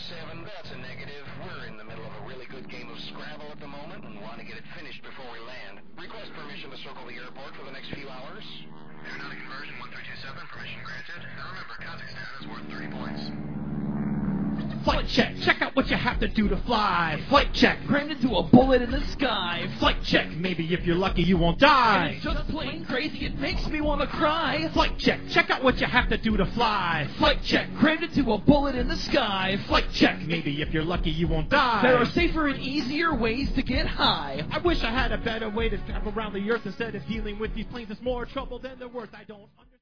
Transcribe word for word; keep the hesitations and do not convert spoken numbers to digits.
seven, that's a negative. We're in the middle of a really good game of Scrabble at the moment and want to get it finished before we land. Request permission to circle the airport for the next few hours. Aeronautic conversion one three two seven, permission granted. Now remember, Kazakhstan is worth thirty points. Flight check. Check out what you have to do to fly. Flight check. Crammed into a bullet in the sky. Flight check. Maybe if you're lucky you won't die. And it's just plain crazy. It makes me want to cry. Flight check. Check out what you have to do to fly. Flight check. Crammed into a bullet in the sky. Flight check. Maybe if you're lucky you won't die. There are safer and easier ways to get high. I wish I had a better way to travel around the earth instead of dealing with these planes. It's more trouble than they're worth. I don't understand.